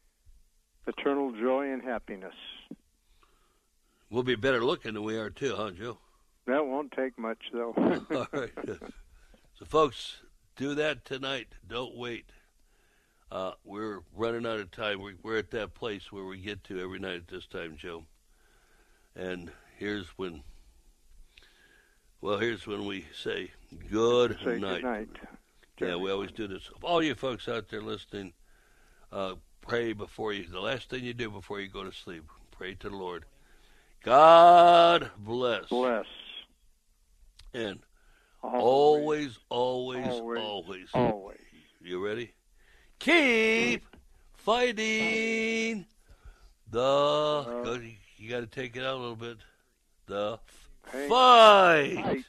[SPEAKER 8] Eternal joy and happiness.
[SPEAKER 7] We'll be better looking than we are, too, huh, Joe?
[SPEAKER 8] That won't take much, though.
[SPEAKER 7] All right. So, folks, do that tonight. Don't wait. Uh, we're running out of time. We're, we're at that place where we get to every night at this time, Joe. And here's when, well, here's when we say good
[SPEAKER 8] say
[SPEAKER 7] night.
[SPEAKER 8] Good night.
[SPEAKER 7] Yeah, we always do this. All you folks out there listening, uh, pray before you, the last thing you do before you go to sleep, pray to the Lord. God bless.
[SPEAKER 8] Bless.
[SPEAKER 7] And
[SPEAKER 8] always,
[SPEAKER 7] always, always,
[SPEAKER 8] always,
[SPEAKER 7] always.
[SPEAKER 8] always.
[SPEAKER 7] You ready? Keep fighting the, uh, you got to take it out a little bit, the
[SPEAKER 8] hey,
[SPEAKER 7] fight.
[SPEAKER 8] fight.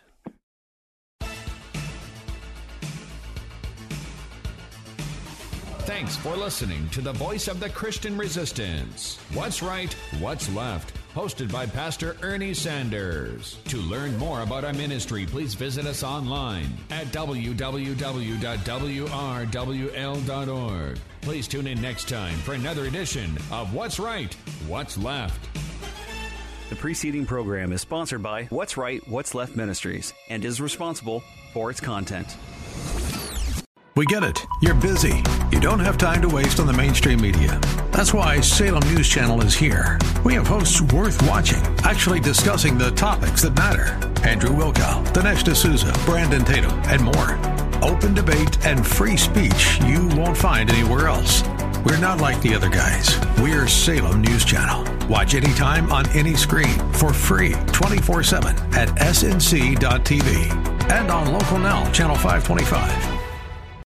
[SPEAKER 10] Thanks for listening to the Voice of the Christian Resistance. What's Right, What's Left? Hosted by Pastor Ernie Sanders. To learn more about our ministry, please visit us online at w w w dot w r w l dot org. Please tune in next time for another edition of What's Right, What's Left.
[SPEAKER 11] The preceding program is sponsored by What's Right, What's Left Ministries and is responsible for its content.
[SPEAKER 12] We get it. You're busy. You don't have time to waste on the mainstream media. That's why Salem News Channel is here. We have hosts worth watching, actually discussing the topics that matter. Andrew Wilkow, Dinesh D'Souza, Brandon Tatum, and more. Open debate and free speech you won't find anywhere else. We're not like the other guys. We're Salem News Channel. Watch anytime on any screen for free twenty-four seven at s n c dot t v and on Local Now, Channel five twenty-five.